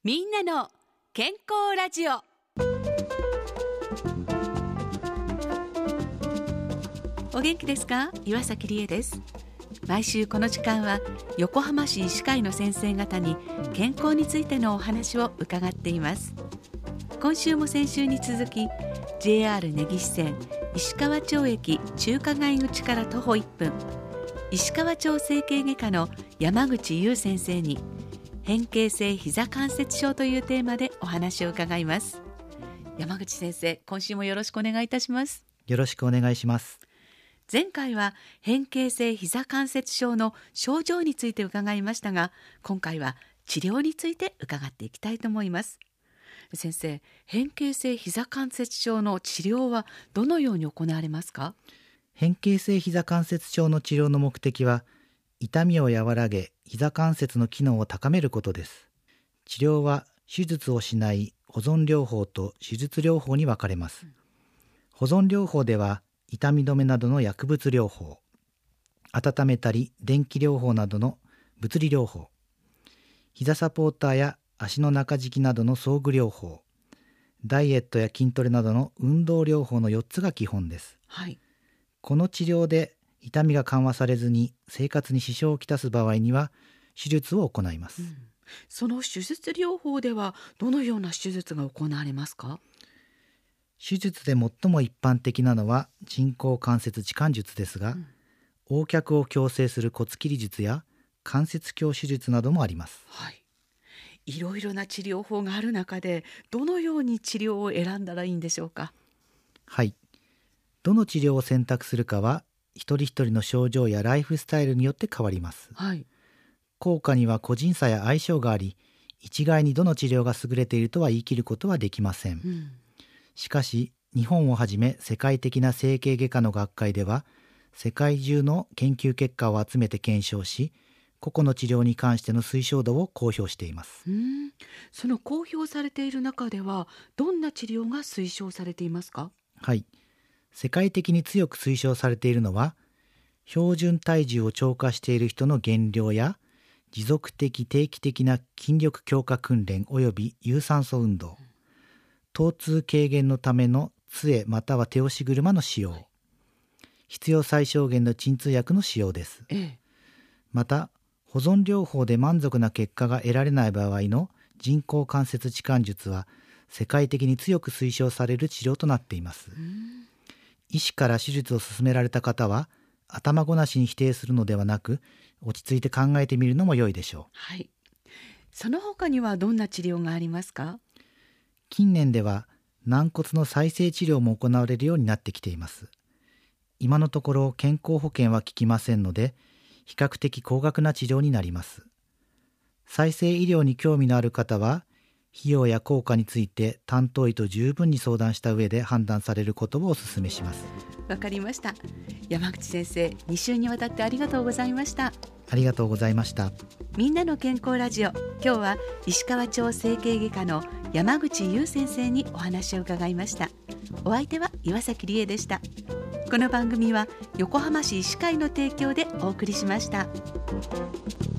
みんなの健康ラジオ。お元気ですか？岩崎理恵です。毎週この時間は横浜市医師会の先生方に健康についてのお話を伺っています。今週も先週に続き JR 根岸線石川町駅中華街口から徒歩1分、石川町整形外科の山口優先生に変形性膝関節症というテーマでお話を伺います。山口先生、今週もよろしくお願いいたします。 よろしくお願いします。 前回は変形性膝関節症の症状について伺いましたが、今回は治療について伺っていきたいと思います。先生、変形性膝関節症の治療はどのように行われますか？ 変形性膝関節症の治療の目的は、痛みを和らげ、膝関節の機能を高めることです。治療は手術をしない保存療法と手術療法に分かれます。保存療法では痛み止めなどの薬物療法、温めたり電気療法などの物理療法、膝サポーターや足の中敷きなどの装具療法、ダイエットや筋トレなどの運動療法の4つが基本です。 はい、 この治療で痛みが緩和されずに生活に支障をきたす場合には手術を行います。 その手術療法ではどのような手術が行われますか？ 手術で最も一般的なのは人工関節置換術ですが、横脚を矯正する骨切り術や関節鏡手術などもあります。 はい、いろいろな治療法がある中でどのように治療を選んだらいいんでしょうか？ はい、どの治療を選択するかは一人一人の症状やライフスタイルによって変わります。 はい、 効果には個人差や相性があり、一概にどの治療が優れているとは言い切ることはできません。しかし、日本をはじめ世界的な整形外科の学会では、世界中の研究結果を集めて検証し、個々の治療に関しての推奨度を公表しています。 その公表されている中では、どんな治療が推奨されていますか？ はい。世界的に強く推奨されているのは、標準体重を超過している人の減量や、持続的定期的な筋力強化訓練及び有酸素運動、疼痛軽減のための杖または手押し車の使用、必要最小限の鎮痛薬の使用です。また、保存療法で満足な結果が得られない場合の人工関節置換術は、世界的に強く推奨される治療となっています。医師から手術を勧められた方は、頭ごなしに否定するのではなく、落ち着いて考えてみるのも良いでしょう。 はい。その他にはどんな治療がありますか？ 近年では軟骨の再生治療も行われるようになってきています。今のところ健康保険は効きませんので、比較的高額な治療になります。再生医療に興味のある方は、費用や効果について担当医と十分に相談した上で判断されることをお勧めします。 わかりました。山口先生、2週にわたってありがとうございました。 ありがとうございました。 みんなの健康ラジオ、今日は石川町整形外科の山口優先生にお話を伺いました。お相手は岩崎理恵でした。この番組は横浜市医師会の提供でお送りしました。